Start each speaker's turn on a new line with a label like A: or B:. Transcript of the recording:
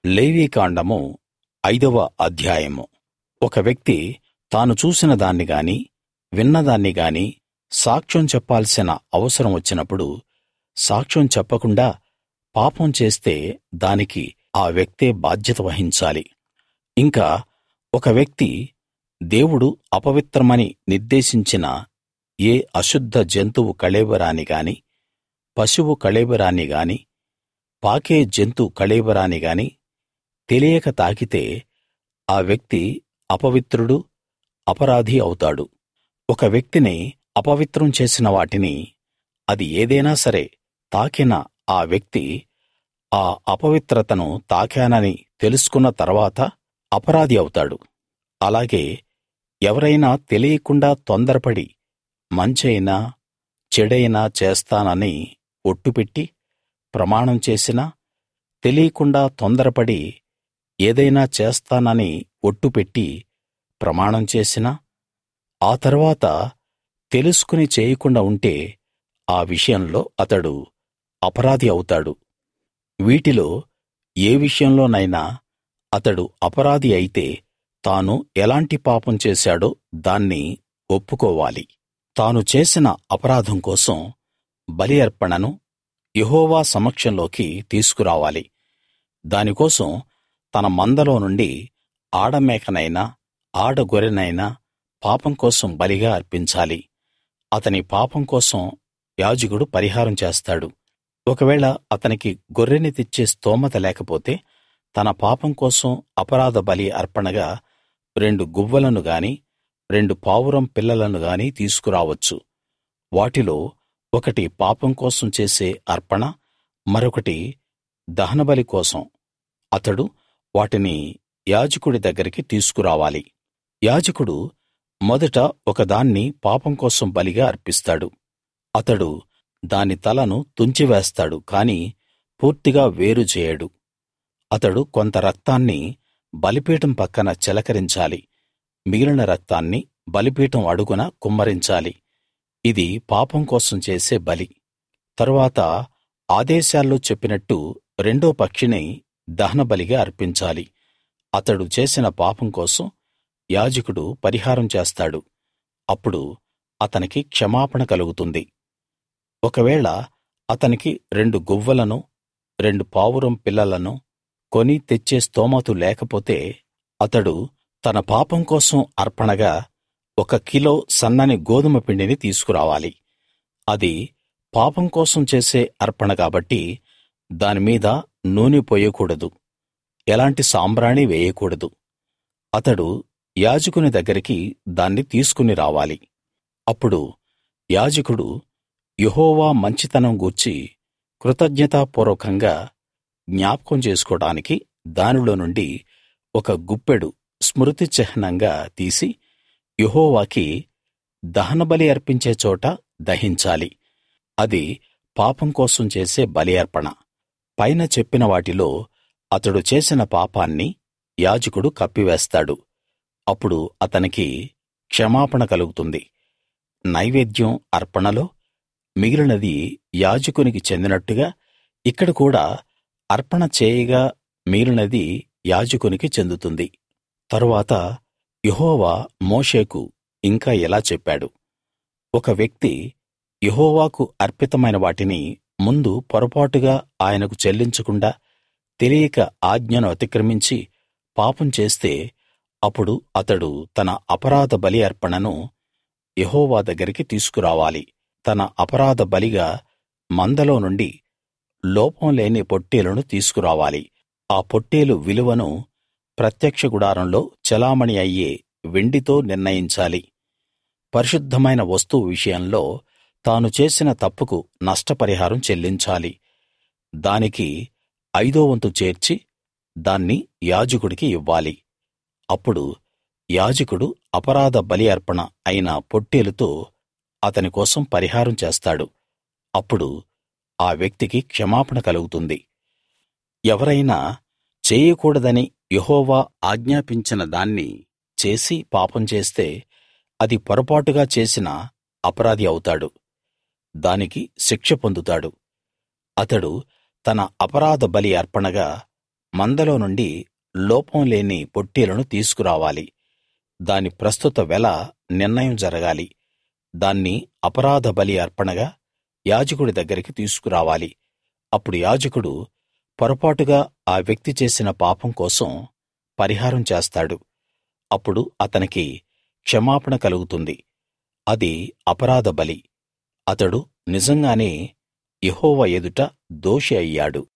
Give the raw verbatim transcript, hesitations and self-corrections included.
A: లేవీకాండము ఐదవ అధ్యాయము. ఒక వ్యక్తి తాను చూసిన దాన్ని గాని విన్నదాన్ని గాని సాక్ష్యం చెప్పాల్సిన అవసరం వచ్చినప్పుడు సాక్ష్యం చెప్పకుండా పాపం చేస్తే దానికి ఆ వ్యక్తే బాధ్యత వహించాలి. ఇంకా ఒక వ్యక్తి దేవుడు అపవిత్రమని నిర్దేశించిన ఏ అశుద్ధ జంతువు కళేబరాన్ని గాని, పశువు కళేబరాన్ని గాని, పాకే జంతు కళేబరాన్ని గాని తెలియక తాకితే ఆ వ్యక్తి అపవిత్రుడు, అపరాధి అవుతాడు. ఒక వ్యక్తిని అపవిత్రం చేసిన వాటిని, అది ఏదైనా సరే తాకిన ఆ వ్యక్తి ఆ అపవిత్రతను తాకానని తెలుసుకున్న తర్వాత అపరాధి అవుతాడు. అలాగే ఎవరైనా తెలియకుండా తొందరపడి మంచైనా చెడైనా చేస్తానని ఒట్టుపెట్టి ప్రమాణం చేసినా, తెలియకుండా తొందరపడి ఏదైనా చేస్తానని ఒట్టుపెట్టి ప్రమాణం చేసినా, ఆ తరువాత తెలుసుకుని చేయకుండా ఉంటే ఆ విషయంలో అతడు అపరాధి అవుతాడు. వీటిలో ఏ విషయంలోనైనా అతడు అపరాధి అయితే తాను ఎలాంటి పాపం చేశాడో దాన్ని ఒప్పుకోవాలి. తాను చేసిన అపరాధం కోసం బలి అర్పణను యెహోవా సమక్షంలోకి తీసుకురావాలి. దానికోసం తన మందలో నుండి ఆడమేకనైనా ఆడగొర్రెనైనా పాపం కోసం బలిగా అర్పించాలి. అతని పాపం కోసం యాజకుడు పరిహారం చేస్తాడు. ఒకవేళ అతనికి గొర్రెని తెచ్చే స్తోమత లేకపోతే తన పాపం కోసం అపరాధ బలి అర్పణగా రెండు గువ్వలను గాని, రెండు పావురం పిల్లలను గాని తీసుకురావచ్చు. వాటిలో ఒకటి పాపం కోసం చేసే అర్పణ, మరొకటి దహనబలి కోసం. అతడు వాటిని యాజకుడి దగ్గరికి తీసుకురావాలి. యాజకుడు మొదట ఒకదాన్ని పాపం కోసం బలిగా అర్పిస్తాడు. అతడు దాని తలను తుంచివేస్తాడు కాని పూర్తిగా వేరు చేయడు. అతడు కొంత రక్తాన్ని బలిపీఠం పక్కన చిలకరించాలి. మిగిలిన రక్తాన్ని బలిపీఠం అడుగున కుమ్మరించాలి. ఇది పాపం కోసం చేసే బలి. తరువాత ఆదేశాల్లో చెప్పినట్టు రెండో పక్షిని దహనబలిగా అర్పించాలి. అతడు చేసిన పాపం కోసం యాజకుడు పరిహారం చేస్తాడు. అప్పుడు అతనికి క్షమాపణ కలుగుతుంది. ఒకవేళ అతనికి రెండు గువ్వలను, రెండు పావురం పిల్లలను కొని తెచ్చే స్తోమతు లేకపోతే అతడు తన పాపం కోసం అర్పణగా ఒక కిలో సన్నని గోదుమ పిండిని తీసుకురావాలి. అది పాపం కోసం చేసే అర్పణ కాబట్టి దానిమీద నూనె పోయకూడదు, ఎలాంటి సాంబ్రాణి వేయకూడదు. అతడు యాజకుని దగ్గరికి దాన్ని తీసుకుని రావాలి. అప్పుడు యాజకుడు యెహోవా మంచితనం గూర్చి కృతజ్ఞతాపూర్వకంగా జ్ఞాపకం చేసుకోడానికి దానిలో నుండి ఒక గుప్పెడు స్మృతి చిహ్నంగా తీసి యెహోవాకి దహనబలి అర్పించే చోట దహించాలి. అది పాపం కోసం చేసే బలి అర్పణ. పైన చెప్పిన వాటిలో అతడు చేసిన పాపాన్ని యాజకుడు కప్పివేస్తాడు. అప్పుడు అతనికి క్షమాపణ కలుగుతుంది. నైవేద్యం అర్పణలో మిగిలినది యాజకునికి చెందినట్టుగా ఇక్కడ కూడా అర్పణ చేయగా మిగిలినది యాజకునికి చెందుతుంది. తరువాత యెహోవా మోషేకు ఇంకా ఇలా చెప్పాడు. ఒక వ్యక్తి యెహోవాకు అర్పితమైన వాటిని ముందు పొరపాటుగా ఆయనకు చెల్లించకుండా తెలియక ఆజ్ఞను అతిక్రమించి పాపం చేస్తే అప్పుడు అతడు తన అపరాధ బలి అర్పణను యెహోవా దగ్గరికి తీసుకురావాలి. తన అపరాధ బలిగా మందలో నుండి లోపం లేని పొట్టేలును తీసుకురావాలి. ఆ పొట్టేలు విలువను ప్రత్యక్ష గుడారంలో చెలామణీ అయ్యే వెండితో నిర్ణయించాలి. పరిశుద్ధమైన వస్తువు విషయంలో తాను చేసిన తప్పుకు నష్టపరిహారం చెల్లించాలి. దానికి ఐదో వంతు చేర్చి దాన్ని యాజకుడికి ఇవ్వాలి. అప్పుడు యాజకుడు అపరాధ బలి అర్పణ అయిన పొట్టేలుతో అతని కోసం పరిహారం చేస్తాడు. అప్పుడు ఆ వ్యక్తికి క్షమాపణ కలుగుతుంది. ఎవరైనా చేయకూడదని యెహోవా ఆజ్ఞాపించిన దాన్ని చేసి పాపం చేస్తే అది పొరపాటుగా చేసిన అపరాధి అవుతాడు. దానికి శిక్ష పొందుతాడు. అతడు తన అపరాధ బలి అర్పణగా మందలో నుండి లోపం లేని పొట్టేలును తీసుకురావాలి. దాని ప్రస్తుత వెల నిర్ణయం జరగాలి. దాన్ని అపరాధ బలి అర్పణగా యాజకుడి దగ్గరికి తీసుకురావాలి. అప్పుడు యాజకుడు పొరపాటుగా ఆ వ్యక్తి చేసిన పాపం కోసం పరిహారం చేస్తాడు. అప్పుడు అతనికి క్షమాపణ కలుగుతుంది. అది అపరాధ బలి. అతడు నిజంగానే యెహోవా ఎదుట దోషి అయ్యాడు.